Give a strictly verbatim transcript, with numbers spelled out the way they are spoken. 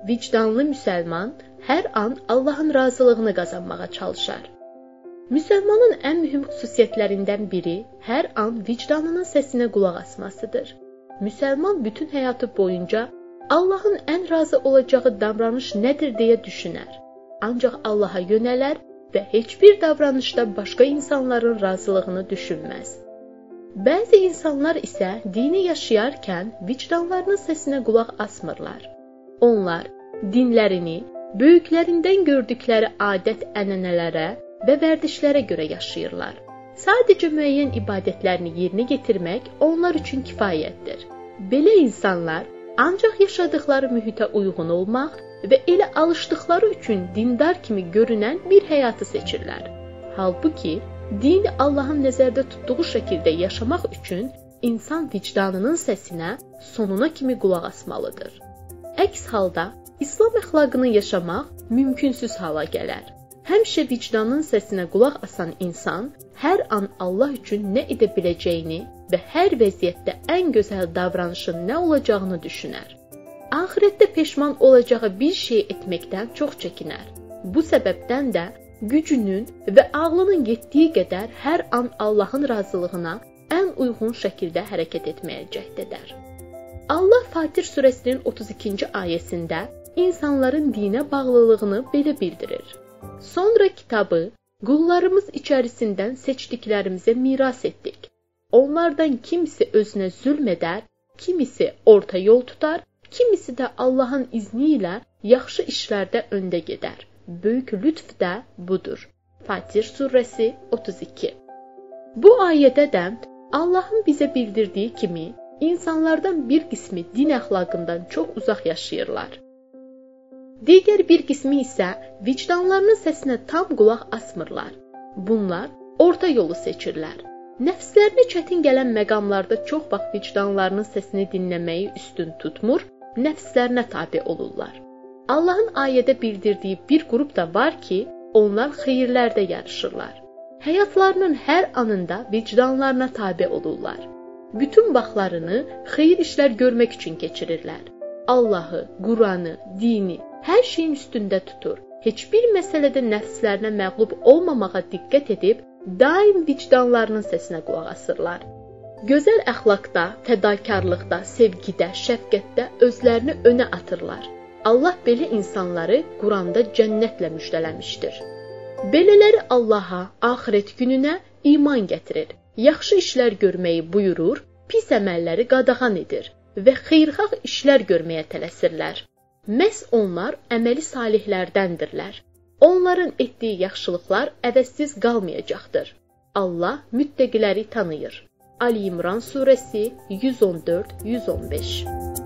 vicdanlı müsəlman hər an Allahın razılığını qazanmağa çalışar. Müsəlmanın ən mühüm xüsusiyyətlərindən biri hər an vicdanının səsinə qulaq asmasıdır. Müsəlman bütün həyatı boyunca Allahın ən razı olacağı davranış nədir deyə düşünər. Ancaq Allaha yönələr və heç bir davranışda başqa insanların razılığını düşünməz. Bəzi insanlar isə dini yaşayarkən vicdanlarının səsinə qulaq asmırlar. Onlar dinlərini böyüklərindən gördükləri adət-ənənələrə və vərdişlərə görə yaşayırlar. Sadəcə müəyyən ibadətlərini yerinə yetirmək onlar üçün kifayətdir. Belə insanlar ancaq yaşadıkları mühitə uyğun olmaq və elə alışdıkları üçün dindar kimi görünən bir həyatı seçirlər. Halbuki, din Allahın nəzərdə tutduğu şəkildə yaşamaq üçün insan vicdanının səsinə sonuna kimi qulaq asmalıdır. Əks halda, İslam əxlaqını yaşamaq mümkünsüz hala gələr. Həmişə vicdanın səsinə qulaq asan insan hər an Allah üçün nə edə biləcəyini və hər vəziyyətdə ən gözəl davranışın nə olacağını düşünər. Axirətdə peşman olacağı bir şey etməkdən çox çəkinər. Bu səbəbdən də gücünün və ağlının yetdiyi qədər hər an Allahın razılığına ən uyğun şəkildə hərəkət etməyə cəhd edər. Allah Fatir surəsinin otuz ikinci ayəsində insanların dinə bağlılığını belə bildirir. Sonra kitabı qullarımız içərisindən seçdiklərimizə miras etdik. Onlardan kimisi özünə zülm edər, kimisi orta yol tutar, kimisi də Allahın izni ilə yaxşı işlərdə öndə gedər. Böyük lütf də budur. Fatir surəsi otuz iki. Bu ayədə də Allahın bizə bildirdiyi kimi insanlardan bir qismi din əxlaqından çox uzaq yaşayırlar. Digər bir qismi isə vicdanlarının səsinə tam qulaq asmırlar. Bunlar orta yolu seçirlər. Nəfslərinə çətin gələn məqamlarda çox vaxt vicdanlarının səsini dinləməyi üstün tutmur, nəfslərinə tabe olurlar. Allahın ayədə bildirdiyi bir qrup da var ki, onlar xeyirlərdə yarışırlar. Həyatlarının hər anında vicdanlarına tabe olurlar. Bütün vaxtlarını xeyir işlər görmək üçün keçirirlər. Allahı, Quranı, dini, hər şeyin üstündə tutur. Heç bir məsələdə nəfslərinə məğlub olmamağa diqqət edib, daim vicdanlarının səsinə qulaq asırlar. Gözəl əxlaqda, fədakarlıqda, sevgidə, şəfqətdə özlərini önə atırlar. Allah belə insanları Quranda cənnətlə müjdələmişdir. Belələri Allaha, axirət gününə iman gətirir, yaxşı işlər görməyi buyurur, pis əməlləri qadağan edir və xeyirxah işlər görməyə tələsirlər. Məhz onlar əməli salihlərdəndirlər. Onların etdiyi yaxşılıqlar əvəzsiz qalmayacaqdır. Allah müttəqiləri tanıyır. Ali İmran surəsi yüz on dörd yüz on beş.